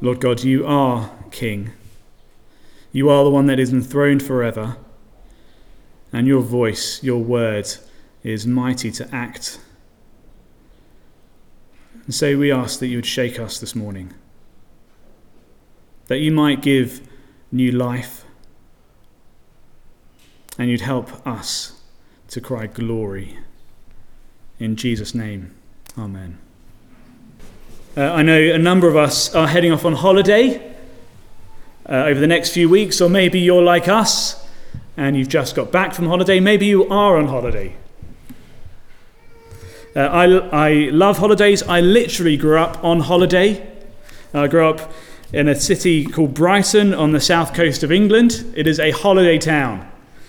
Lord God, you are King. You are the one that is enthroned forever, and your voice, your word, is mighty to act. And so we ask that you would shake us this morning, that you might give new life, and you'd help us to cry glory. In Jesus' name, amen. I know a number of us are heading off on holiday over the next few weeks, or maybe you're like us and you've just got back from holiday. Maybe you are on holiday. I love holidays. I literally grew up on holiday. I grew up in a city called Brighton on the south coast of England. It is a holiday town.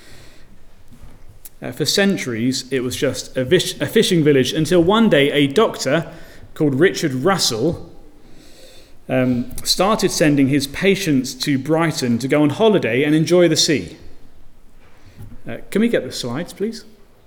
For centuries, it was just a fishing village until one day a doctor called Richard Russell started sending his patients to Brighton to go on holiday and enjoy the sea. Can we get the slides, please?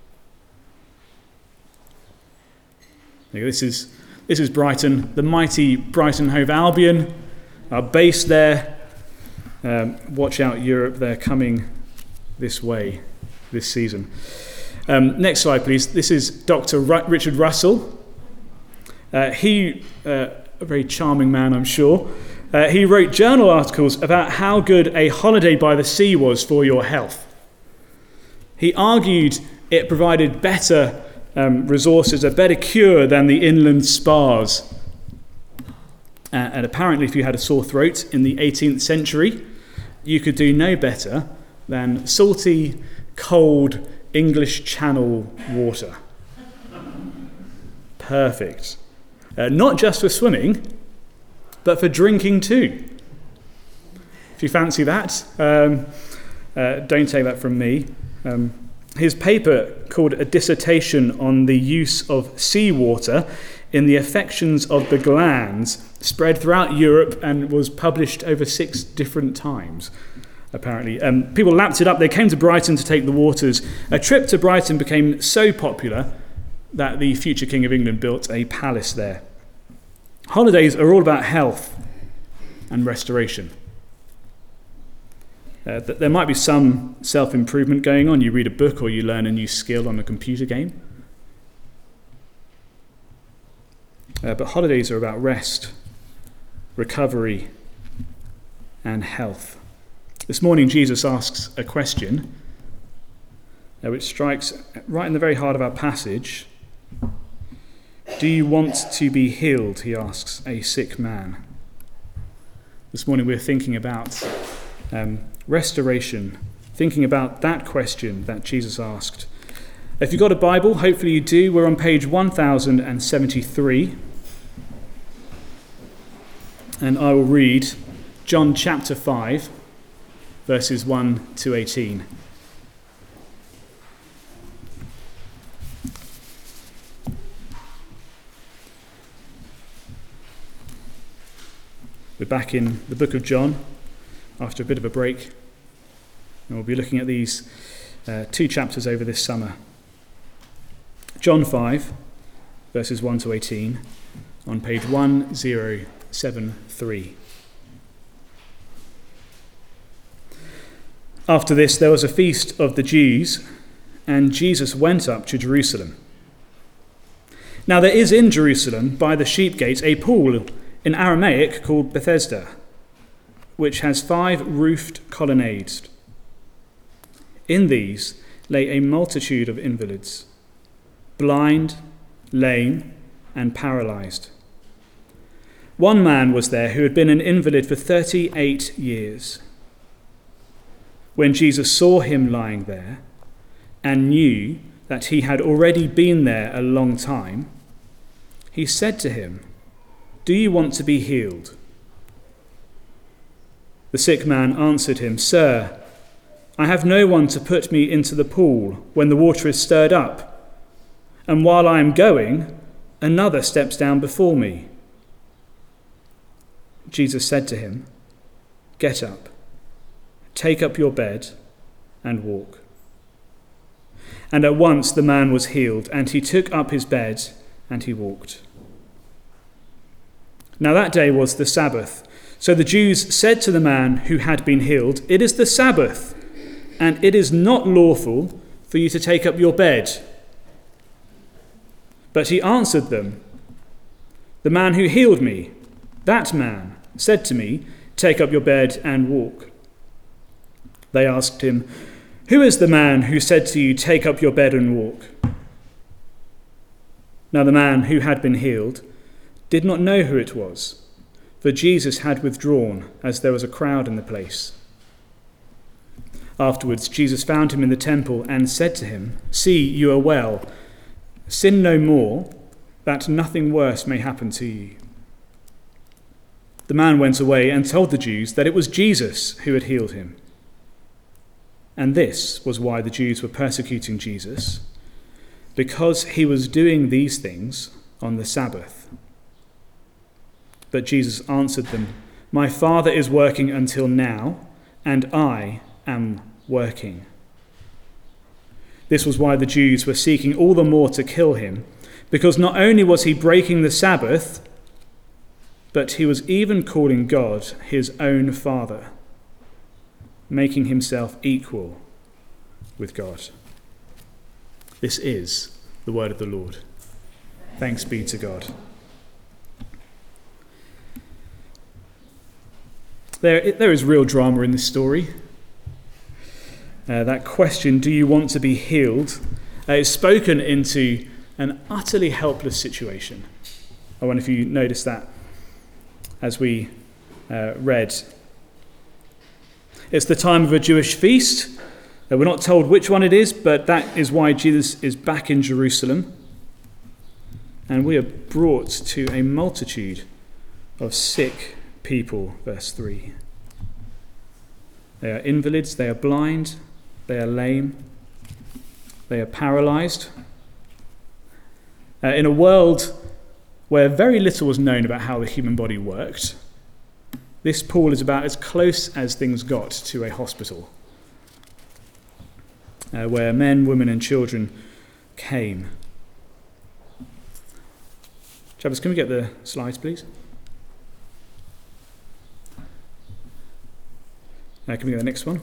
This is Brighton, the mighty Brighton Hove Albion, our base there. Watch out, Europe, they're coming this way this season. Next slide, please. This is Dr. Richard Russell. He, a very charming man, I'm sure, he wrote journal articles about how good a holiday by the sea was for your health. He argued it provided better resources, a better cure than the inland spas. And apparently, if you had a sore throat in the 18th century, you could do no better than salty, cold English Channel water. Perfect. Not just for swimming, but for drinking too. If you fancy that, don't take that from me. His paper, called A Dissertation on the Use of Seawater in the Affections of the Glands, spread throughout Europe and was published over 6 different times, apparently. People lapped it up. They came to Brighton to take the waters. A trip to Brighton became so popular that the future King of England built a palace there. Holidays are all about health and restoration. There might be some self-improvement going on. You read a book or you learn a new skill on a computer game. But holidays are about rest, recovery, and health. This morning, Jesus asks a question which strikes right in the very heart of our passage. Do you want to be healed? He asks a sick man. This morning we're thinking about restoration, thinking about that question that Jesus asked. If you've got a Bible, hopefully you do. We're on page 1073. And I will read John chapter 5, verses 1 to 18. We're back in the book of John after a bit of a break, and we'll be looking at these 2 chapters over this summer. John 5, verses 1 to 18, on page 1073. After this, there was a feast of the Jews, and Jesus went up to Jerusalem. Now there is in Jerusalem, by the sheep gate, a pool in Aramaic called Bethesda, which has 5 roofed colonnades. In these lay a multitude of invalids, blind, lame, and paralyzed. One man was there who had been an invalid for 38 years. When Jesus saw him lying there and knew that he had already been there a long time, he said to him, "Do you want to be healed?" The sick man answered him, "Sir, I have no one to put me into the pool when the water is stirred up, and while I am going, another steps down before me." Jesus said to him, "Get up, take up your bed, and walk." And at once the man was healed, and he took up his bed, and he walked. Now that day was the Sabbath, So the Jews said to the man who had been healed, "It is the Sabbath, and it is not lawful for you to take up your bed." But he answered them, "The man who healed me, that man, said to me, 'Take up your bed and walk.'" They asked him, "Who is the man who said to you, 'Take up your bed and walk'?" Now the man who had been healed did not know who it was, for Jesus had withdrawn, as there was a crowd in the place. Afterwards, Jesus found him in the temple and said to him, "See, you are well. Sin no more, that nothing worse may happen to you." The man went away and told the Jews that it was Jesus who had healed him. And this was why the Jews were persecuting Jesus, because he was doing these things on the Sabbath. But Jesus answered them, "My Father is working until now, and I am working." This was why the Jews were seeking all the more to kill him, because not only was he breaking the Sabbath, but he was even calling God his own Father, making himself equal with God. This is the word of the Lord. Thanks be to God. There is real drama in this story. That question, do you want to be healed, is spoken into an utterly helpless situation. I wonder if you noticed that as we read. It's the time of a Jewish feast. We're not told which one it is, but that is why Jesus is back in Jerusalem. And we are brought to a multitude of sick people, verse 3. They are invalids, they are blind, they are lame, they are paralyzed. In a world where very little was known about how the human body worked, this pool is about as close as things got to a hospital, where men, women and children came. Travis, can we get the slides, please? Can we get the next one?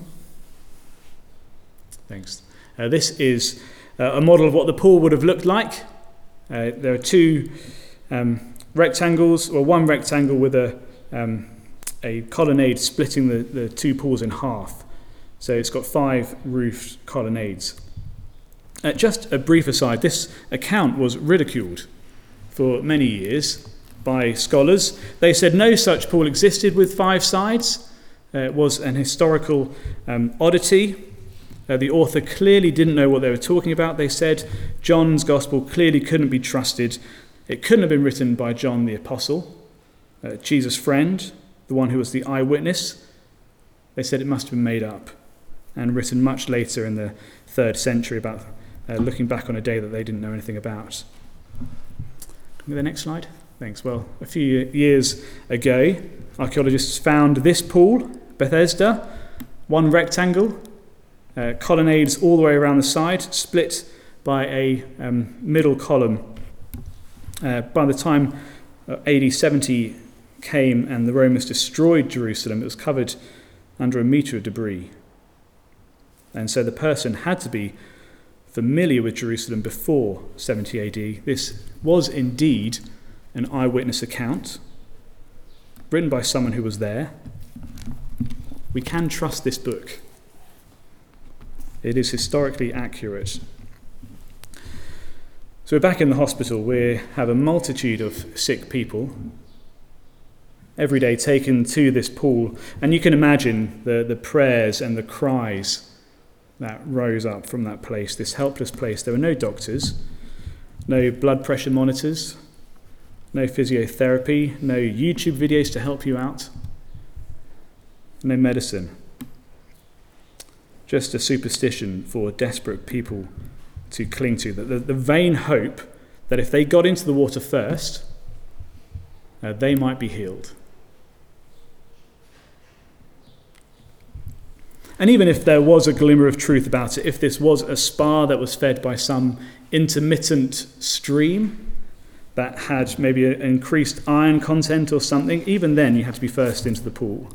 Thanks. This is a model of what the pool would have looked like. There are two rectangles, or one rectangle with a colonnade splitting the two pools in half. So it's got 5 roofed colonnades. Just a brief aside, this account was ridiculed for many years by scholars. They said no such pool existed with 5 sides. It was an historical oddity. The author clearly didn't know what they were talking about. They said John's gospel clearly couldn't be trusted. It couldn't have been written by John the Apostle, Jesus' friend, the one who was the eyewitness. They said it must have been made up and written much later in the 3rd century, about looking back on a day that they didn't know anything about. Can we get the next slide? Thanks. Well, a few years ago, archaeologists found this pool, Bethesda, one rectangle, colonnades all the way around the side, split by a middle column. By the time AD 70 came and the Romans destroyed Jerusalem, it was covered under a metre of debris. And so the person had to be familiar with Jerusalem before 70 AD. This was indeed an eyewitness account written by someone who was there. We can trust this book. It is historically accurate. So we're back in the hospital. We have a multitude of sick people every day taken to this pool. And you can imagine the prayers and the cries that rose up from that place, this helpless place. There were no doctors, no blood pressure monitors, no physiotherapy, no YouTube videos to help you out, no medicine. Just a superstition for desperate people to cling to. The vain hope that if they got into the water first, they might be healed. And even if there was a glimmer of truth about it, if this was a spa that was fed by some intermittent stream, that had maybe an increased iron content or something, even then you had to be first into the pool.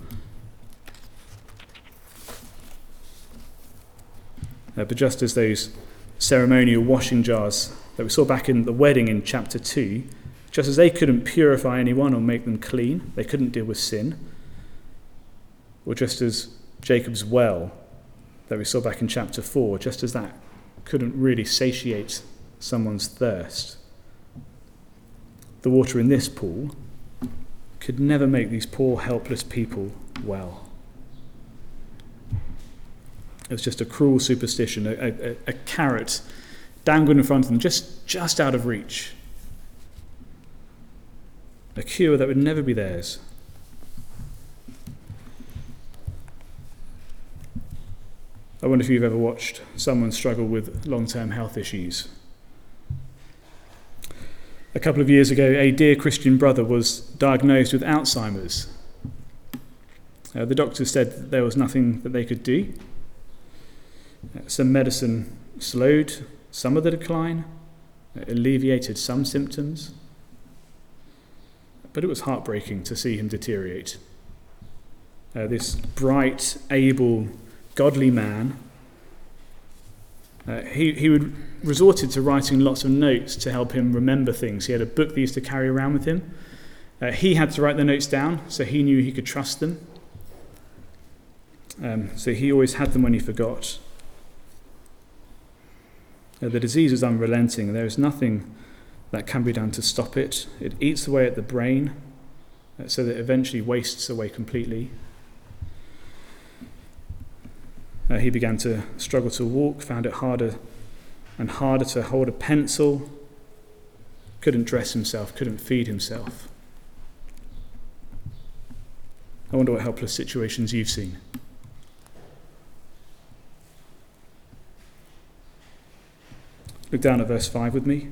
But just as those ceremonial washing jars that we saw back in the wedding in chapter 2, just as they couldn't purify anyone or make them clean, they couldn't deal with sin, or just as Jacob's well that we saw back in chapter 4, just as that couldn't really satiate someone's thirst, the water in this pool could never make these poor, helpless people well. It was just a cruel superstition, a carrot dangled in front of them, just out of reach. A cure that would never be theirs. I wonder if you've ever watched someone struggle with long-term health issues. A couple of years ago, a dear Christian brother was diagnosed with Alzheimer's. The doctors said that there was nothing that they could do. Some medicine slowed some of the decline, alleviated some symptoms, but it was heartbreaking to see him deteriorate. This bright, able, godly man, he would resorted to writing lots of notes to help him remember things. He had a book that he used to carry around with him. He had to write the notes down, so he knew he could trust them. So he always had them when he forgot. The disease is unrelenting. There is nothing that can be done to stop it. It eats away at the brain, so that it eventually wastes away completely. He began to struggle to walk, found it harder and harder to hold a pencil, couldn't dress himself, couldn't feed himself. I wonder what helpless situations you've seen. Look down at verse 5 with me.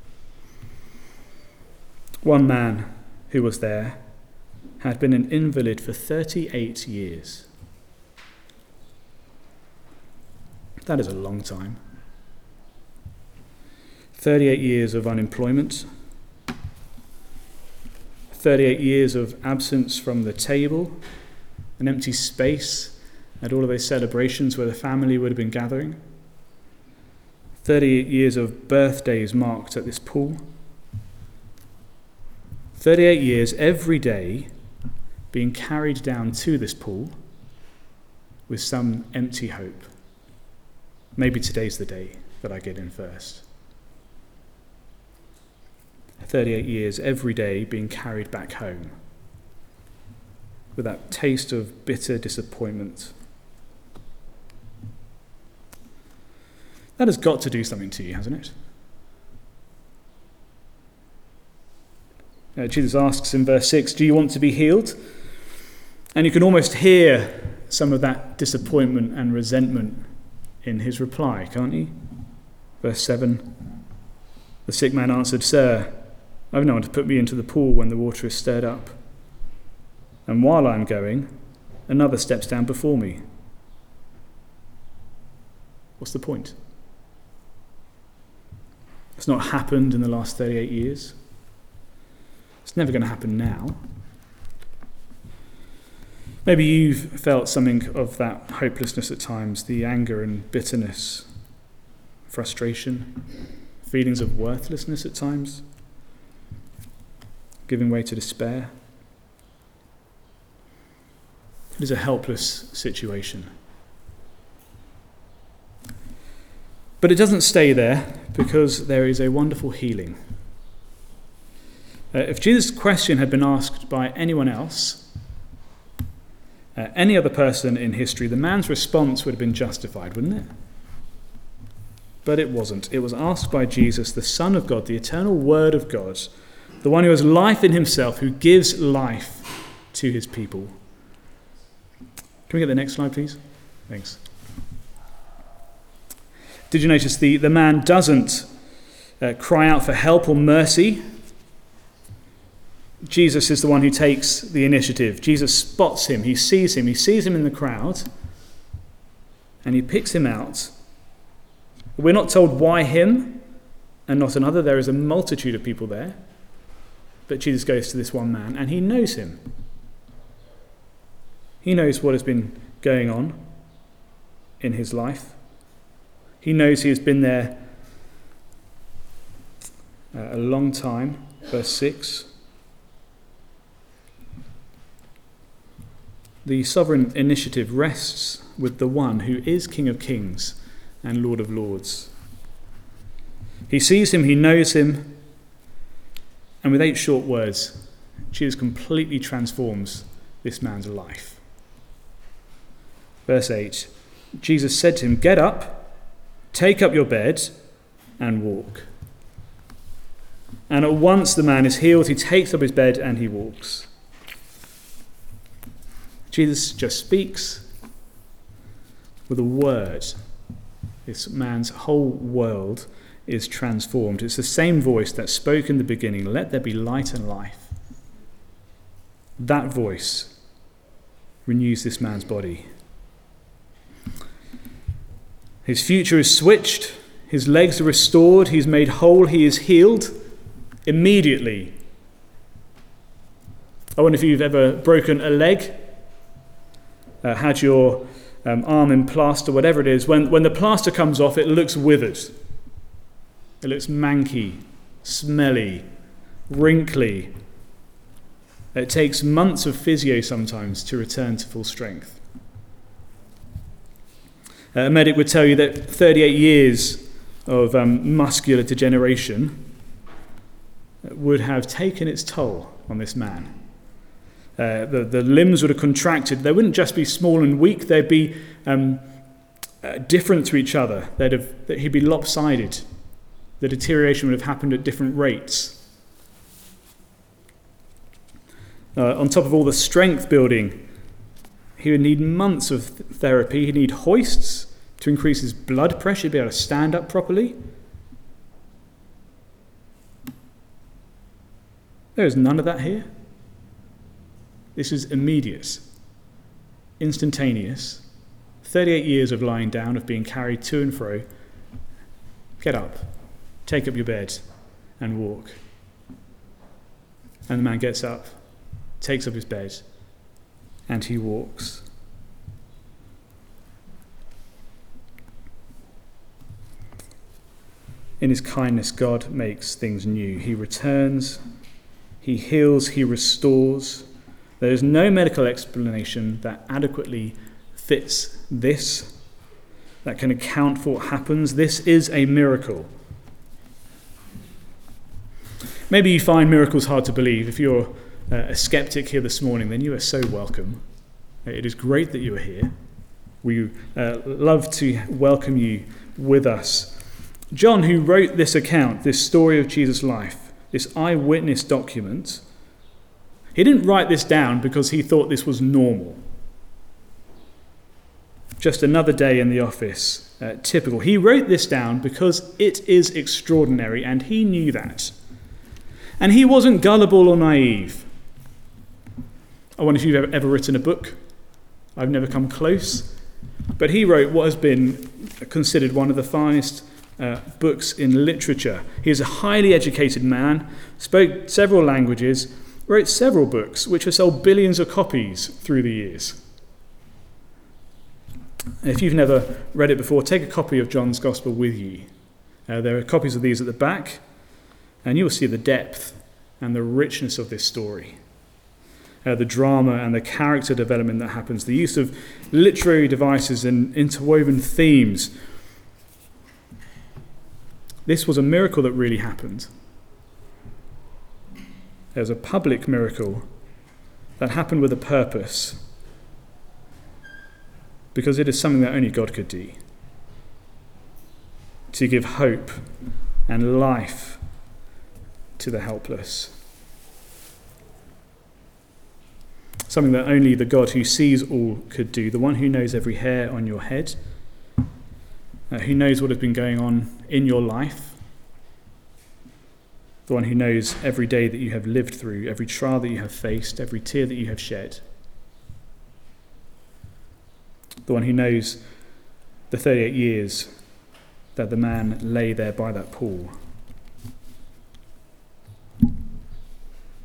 One man who was there had been an invalid for 38 years. That is a long time. 38 years of unemployment, 38 years of absence from the table, an empty space at all of those celebrations where the family would have been gathering, 38 years of birthdays marked at this pool, 38 years every day being carried down to this pool with some empty hope. Maybe today's the day that I get in first. 38 years every day being carried back home with that taste of bitter disappointment. That has got to do something to you, hasn't it? Jesus asks in verse 6, do you want to be healed? And you can almost hear some of that disappointment and resentment in his reply, can't you? Verse 7, the sick man answered, Sir, I have no one to put me into the pool when the water is stirred up. And while I am going, another steps down before me. What's the point? It's not happened in the last 38 years. It's never going to happen now. Maybe you've felt something of that hopelessness at times, the anger and bitterness, frustration, feelings of worthlessness at times, giving way to despair. It is a helpless situation. But it doesn't stay there, because there is a wonderful healing. If Jesus' question had been asked by anyone else, any other person in history, the man's response would have been justified, wouldn't it? But it wasn't. It was asked by Jesus, the Son of God, the eternal Word of God, the one who has life in himself, who gives life to his people. Can we get the next slide, please? Thanks. Did you notice the man doesn't cry out for help or mercy? Jesus is the one who takes the initiative. Jesus spots him, he sees him in the crowd, and he picks him out. We're not told why him and not another. There is a multitude of people there. But Jesus goes to this one man, and he knows him. He knows what has been going on in his life. He knows he has been there a long time. Verse 6. The sovereign initiative rests with the one who is King of Kings and Lord of Lords. He sees him, he knows him, and with 8 short words, Jesus completely transforms this man's life. Verse 8, Jesus said to him, "Get up, take up your bed, and walk." And at once the man is healed, he takes up his bed and he walks. Jesus just speaks with a word. This man's whole world is transformed. It's the same voice that spoke in the beginning, "Let there be light and life." That voice renews this man's body. His future is switched. His legs are restored. He's made whole. He is healed immediately. I wonder if you've ever broken a leg, had your arm in plaster, whatever it is. When the plaster comes off, it looks withered. It looks manky, smelly, wrinkly. It takes months of physio sometimes to return to full strength. A medic would tell you that 38 years of muscular degeneration would have taken its toll on this man. The limbs would have contracted. They wouldn't just be small and weak, they'd be different to each other. He'd be lopsided. The deterioration would have happened at different rates. On top of all the strength building, he would need months of therapy. He'd need hoists to increase his blood pressure, to be able to stand up properly. There is none of that here. This is immediate, instantaneous. 38 years of lying down, of being carried to and fro. Get up, take up your bed, and walk. And the man gets up, takes up his bed, and he walks. In his kindness, God makes things new. He returns, he heals, he restores. There is no medical explanation that adequately fits this, that can account for what happens. This is a miracle. Maybe you find miracles hard to believe. If you're a skeptic here this morning, then you are so welcome. It is great that you are here. We love to welcome you with us. John, who wrote this account, this story of Jesus' life, this eyewitness document, he didn't write this down because he thought this was normal. Just another day in the office, typical. He wrote this down because it is extraordinary, and he knew that. And he wasn't gullible or naive. I wonder if you've ever written a book. I've never come close. But he wrote what has been considered one of the finest books in literature. He is a highly educated man, spoke several languages, wrote several books which have sold billions of copies through the years. If you've never read it before, take a copy of John's Gospel with you. There are copies of these at the back, and you will see the depth and the richness of this story. The drama and the character development that happens, the use of literary devices and interwoven themes. This was a miracle that really happened. There was a public miracle that happened with a purpose, because it is something that only God could do. To give hope and life to the helpless. Something that only the God who sees all could do, the one who knows every hair on your head, who knows what has been going on in your life, the one who knows every day that you have lived through, every trial that you have faced, every tear that you have shed, the one who knows the 38 years that the man lay there by that pool.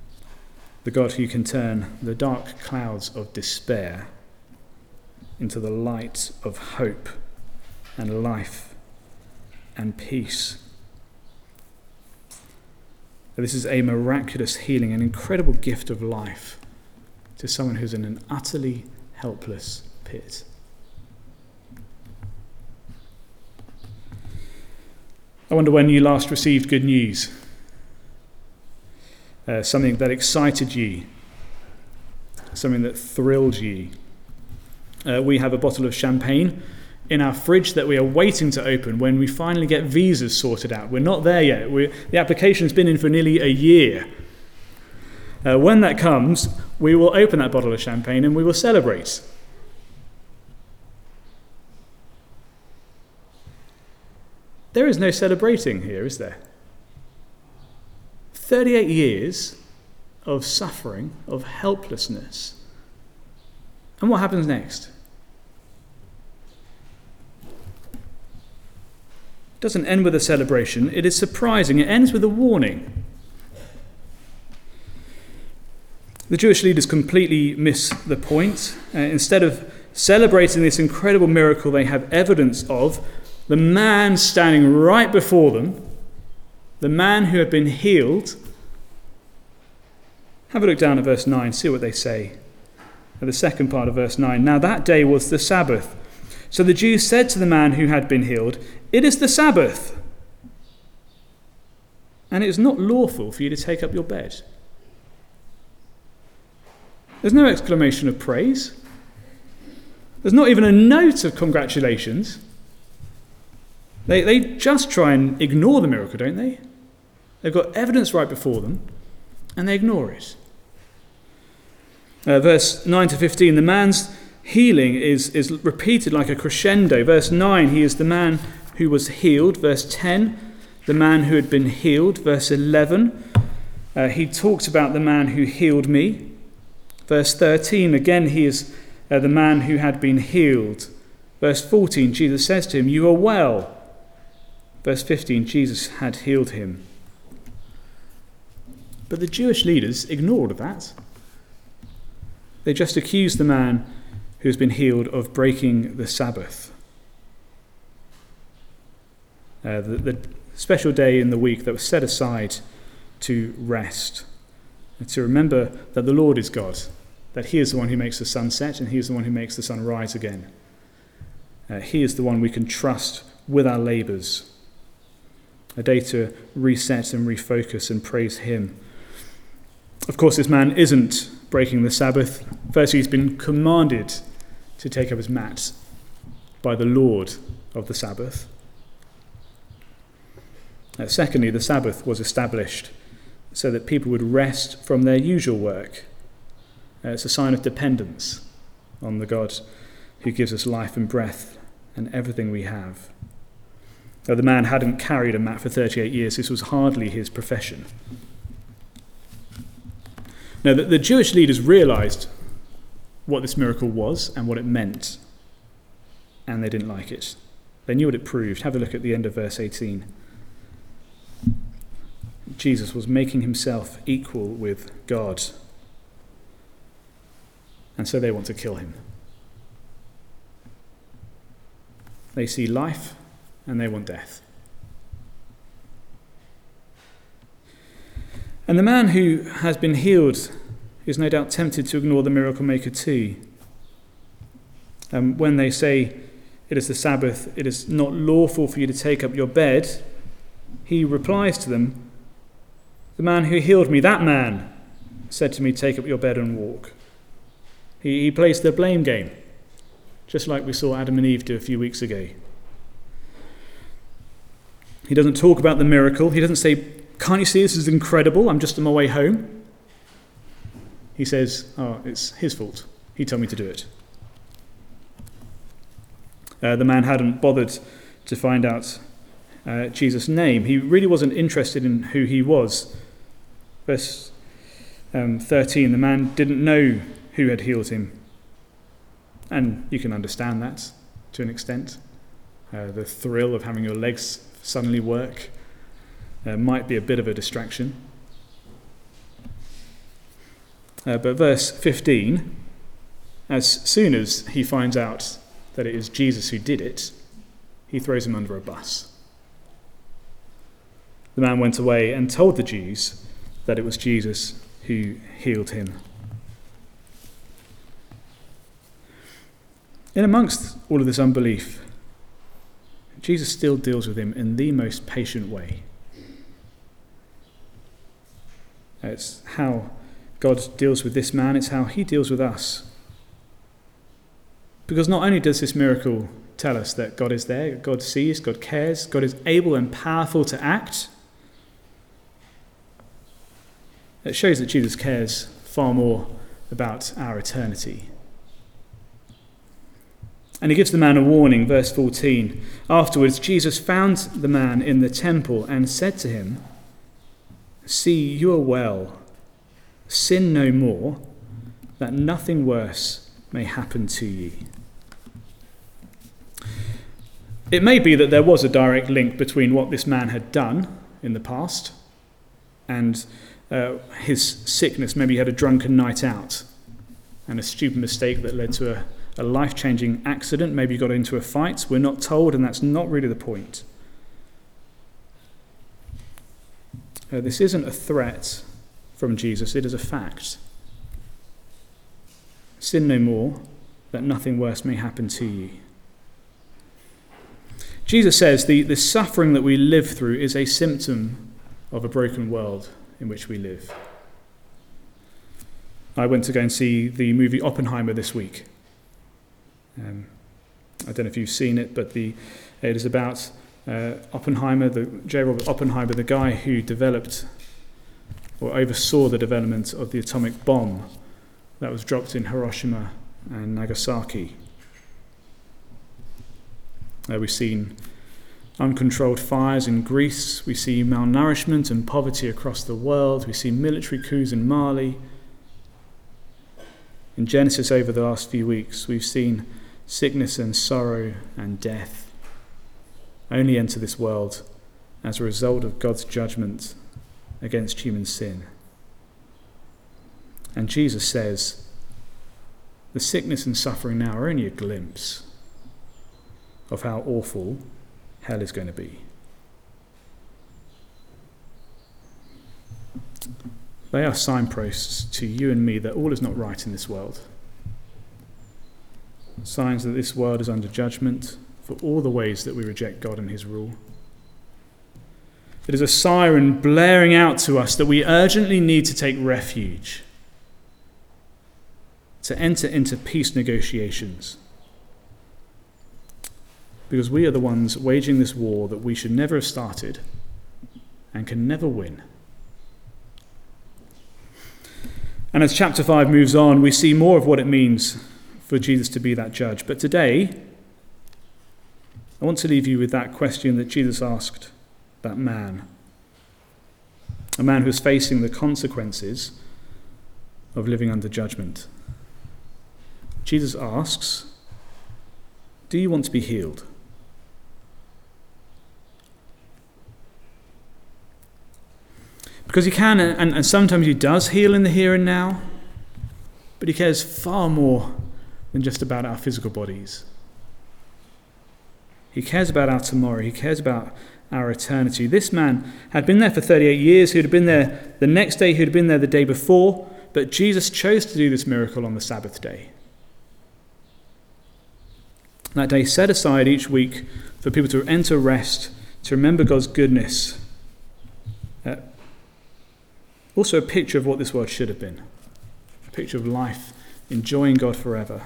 the God who can turn the dark clouds of despair into the light of hope and life and peace. This is a miraculous healing, an incredible gift of life to someone who's in an utterly helpless pit. I wonder when you last received good news, something that excited you, something that thrilled you. We have a bottle of champagne in our fridge that we are waiting to open when we finally get visas sorted out. We're not there yet. The application's been in for nearly a year. When that comes, we will open that bottle of champagne and we will celebrate. There is no celebrating here, is there? 38 years of suffering, of helplessness. And what happens next? It doesn't end with a celebration. It is surprising. It ends with a warning. The Jewish leaders completely miss the point. Instead of celebrating this incredible miracle they have evidence of, the man standing right before them, the man who had been healed. Have a look down at verse 9, see what they say. At the second part of verse 9. Now that day was the Sabbath. So the Jews said to the man who had been healed, "It is the Sabbath, and it is not lawful for you to take up your bed." There's no exclamation of praise. There's not even a note of congratulations. They just try and ignore the miracle, don't they? They've got evidence right before them, and they ignore it. Verse 9 to 15, the man's healing is repeated like a crescendo. Verse 9, he is the man who was healed. Verse 10, the man who had been healed. Verse 11, he talks about the man who healed me. Verse 13, again, he is the man who had been healed. Verse 14, Jesus says to him, "You are well." Verse 15, Jesus had healed him. But the Jewish leaders ignore all of that. They just accuse the man who has been healed of breaking the Sabbath. The special day in the week that was set aside to rest, and to remember that the Lord is God, that he is the one who makes the sun set and he is the one who makes the sun rise again. He is the one we can trust with our labours. A day to reset and refocus and praise him. Of course, this man isn't breaking the Sabbath. Firstly, he's been commanded to take up his mat by the Lord of the Sabbath. Secondly, the Sabbath was established so that people would rest from their usual work. It's a sign of dependence on the God who gives us life and breath and everything we have. Though the man hadn't carried a mat for 38 years, this was hardly his profession. Now, the Jewish leaders realised what this miracle was and what it meant, and they didn't like it. They knew what it proved. Have a look at the end of verse 18. Jesus was making himself equal with God, and so they want to kill him. They see life and they want death. And the man who has been healed is no doubt tempted to ignore the miracle maker too. When they say, "It is the Sabbath, it is not lawful for you to take up your bed," he replies to them, "The man who healed me, that man, said to me, 'Take up your bed and walk.'" He plays the blame game, just like we saw Adam and Eve do a few weeks ago. He doesn't talk about the miracle. He doesn't say, "Can't you see this is incredible? I'm just on my way home." He says, "Oh, it's his fault. He told me to do it." The man hadn't bothered to find out Jesus' name. He really wasn't interested in who he was. Verse 13, the man didn't know who had healed him. And you can understand that to an extent. The thrill of having your legs suddenly work might be a bit of a distraction. But verse 15, as soon as he finds out that it is Jesus who did it, he throws him under a bus. The man went away and told the Jews that it was Jesus who healed him. In amongst all of this unbelief, Jesus still deals with him in the most patient way. It's how God deals with this man, it's how he deals with us. Because not only does this miracle tell us that God is there, God sees, God cares, God is able and powerful to act, it shows that Jesus cares far more about our eternity. And he gives the man a warning, verse 14. Afterwards, Jesus found the man in the temple and said to him, "See, you are well. Sin no more, that nothing worse may happen to ye." It may be that there was a direct link between what this man had done in the past and his sickness. Maybe he had a drunken night out and a stupid mistake that led to a life-changing accident. Maybe he got into a fight. We're not told, and that's not really the point. This isn't a threat from Jesus, it is a fact. Sin no more, that nothing worse may happen to you. Jesus says the suffering that we live through is a symptom of a broken world in which we live. I went to go and see the movie Oppenheimer this week. I don't know if you've seen it, but it is about Oppenheimer, J. Robert Oppenheimer, the guy who developed or oversaw the development of the atomic bomb that was dropped in Hiroshima and Nagasaki. We've seen uncontrolled fires in Greece. We see malnourishment and poverty across the world. We see military coups in Mali. In Genesis over the last few weeks, we've seen sickness and sorrow and death only enter this world as a result of God's judgment against human sin. And Jesus says, the sickness and suffering now are only a glimpse of how awful hell is going to be. They are signposts to you and me that all is not right in this world. Signs that this world is under judgment for all the ways that we reject God and his rule. It is a siren blaring out to us that we urgently need to take refuge, to enter into peace negotiations. Because we are the ones waging this war that we should never have started and can never win. And as chapter 5 moves on, we see more of what it means for Jesus to be that judge. But today, I want to leave you with that question that Jesus asked that man. A man who was facing the consequences of living under judgment. Jesus asks, do you want to be healed? Because he can, and sometimes he does heal in the here and now, but he cares far more than just about our physical bodies. He cares about our tomorrow. He cares about our eternity. This man had been there for 38 years. He had been there the next day. He had been there the day before. But Jesus chose to do this miracle on the Sabbath day. That day set aside each week for people to enter rest, to remember God's goodness. Also a picture of what this world should have been. A picture of life, enjoying God forever.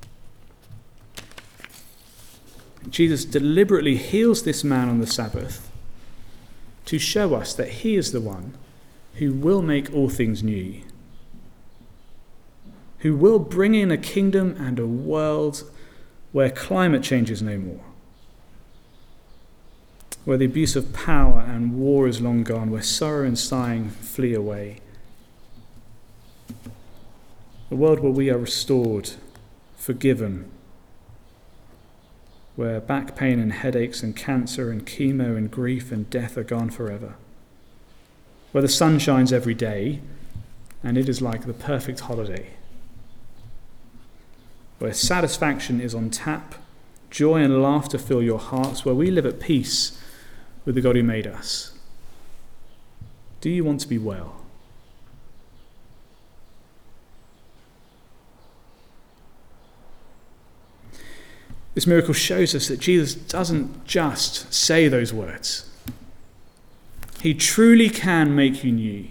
Jesus deliberately heals this man on the Sabbath to show us that he is the one who will make all things new, who will bring in a kingdom and a world where climate change is no more, where the abuse of power and war is long gone, where sorrow and sighing flee away. A world where we are restored, forgiven, where back pain and headaches and cancer and chemo and grief and death are gone forever, where the sun shines every day and it is like the perfect holiday, where satisfaction is on tap, joy and laughter fill your hearts, where we live at peace with the God who made us. Do you want to be well? This miracle shows us that Jesus doesn't just say those words. He truly can make you new.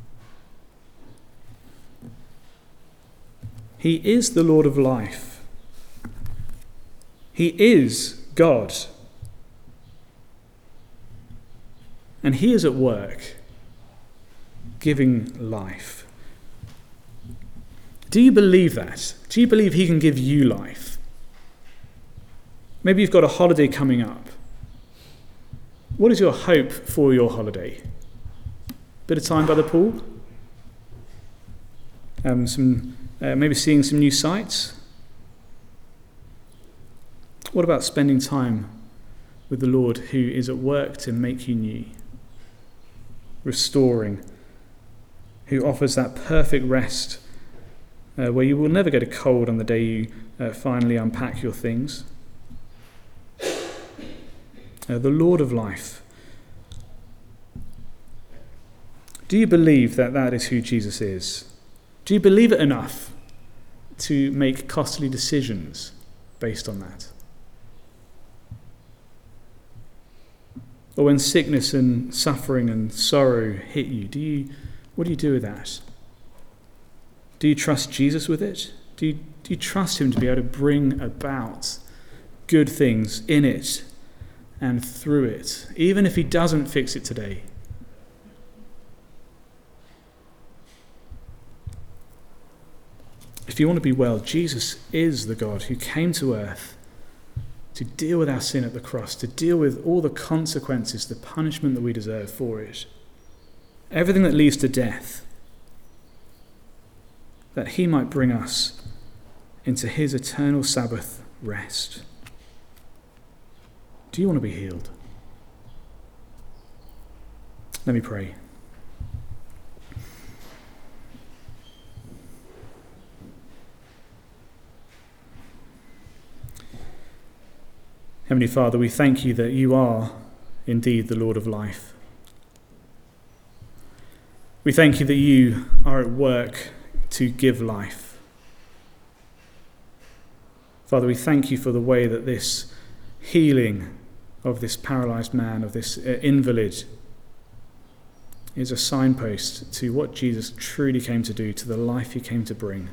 He is the Lord of life. He is God. And he is at work, giving life. Do you believe that? Do you believe he can give you life? Maybe you've got a holiday coming up. What is your hope for your holiday? Bit of time by the pool? Maybe seeing some new sights? What about spending time with the Lord who is at work to make you new, restoring, who offers that perfect rest where you will never get a cold on the day you finally unpack your things? The Lord of life. Do you believe that that is who Jesus is? Do you believe it enough to make costly decisions based on that? Or when sickness and suffering and sorrow hit you, what do you do with that? Do you trust Jesus with it? Do you trust him to be able to bring about good things in it and through it, even if he doesn't fix it today? If you want to be well, Jesus is the God who came to earth to deal with our sin at the cross, to deal with all the consequences, the punishment that we deserve for it, everything that leads to death, that he might bring us into his eternal Sabbath rest. Do you want to be healed? Let me pray. Heavenly Father, we thank you that you are indeed the Lord of life. We thank you that you are at work to give life. Father, we thank you for the way that this healing of this paralyzed man, of this invalid, is a signpost to what Jesus truly came to do, to the life he came to bring.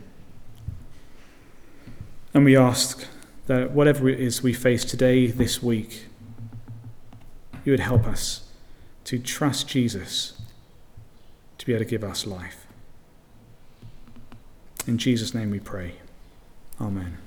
And we ask that whatever it is we face today, this week, you would help us to trust Jesus to be able to give us life. In Jesus' name we pray. Amen.